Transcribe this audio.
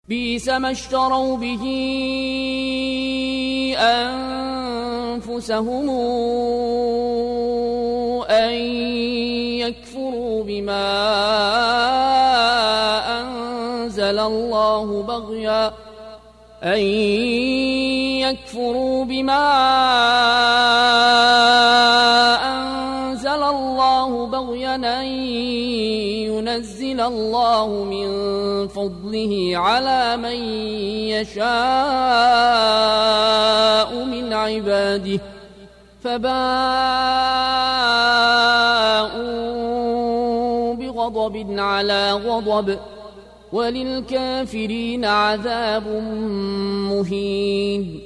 بئس ما اشتروا به أنفسهم أن يكفروا بما أنزل الله بغيا أن ينزل الله من فضله على من يشاء من عباده فباءوا بغضب على غضب وللكافرين عذاب مهين.